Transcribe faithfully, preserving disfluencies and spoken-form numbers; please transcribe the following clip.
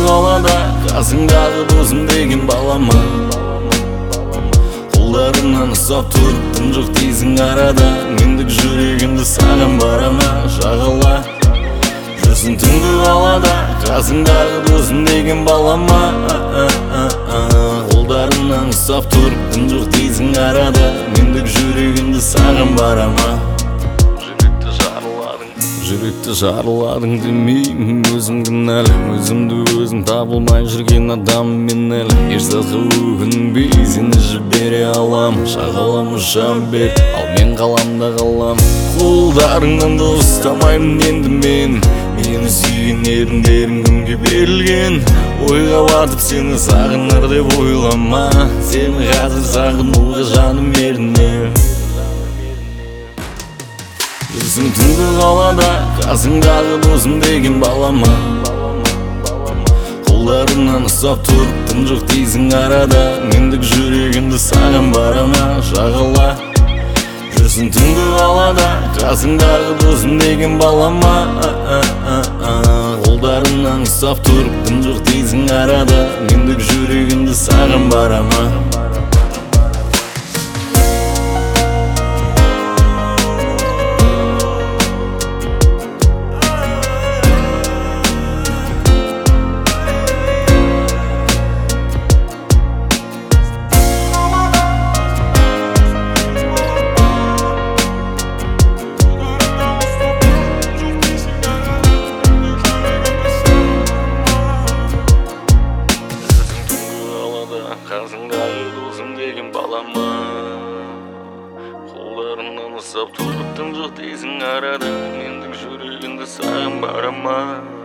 қалада, қасыңдағы досым деген балама. Қолдарынан ұстап тұрып тым жоқ дейсің арада, мендік жүрегімді саған барама жағала. Жүрсің түнгі қалада, қасыңдағы досым деген балама. Қолдарынан ұстап тұрып тым жоқ дейсің арада, мендік жүрегімді саған барама. Жүректі жарыладың демеймін, өзім кінәлі, өзімді өзім табылмай жүрген адам мен әлі. Еш затқа өкінбей сені жібере алам, шағалам ұшам бер, ал мен қаламда қалам. Қолдарыңнан да ұстамаймын енді мен, мені сүйген еріндерің кімге берілген. Ойға батып сені сағынар деп ойлама, сені қазір сағынуға жаным еріне. Жүрсің түнгі қалада, қасыңдағы досым деген балама. Қолдарынан ұстап тұрып тым жоқ дейсің арада, мендік жүрегімді саған барама жағала. Жүрсің түнгі қалада, қасыңдағы досым деген балама. Қолдарынан ұстап тұрып тым жоқ дейсің арада, мендік жүрегімді саған барама. Қасыңдағы досым деген балама. Қолдарынан ұстап тұрып тым жоқ дейсің арада, мендік жүрегімді саған барама.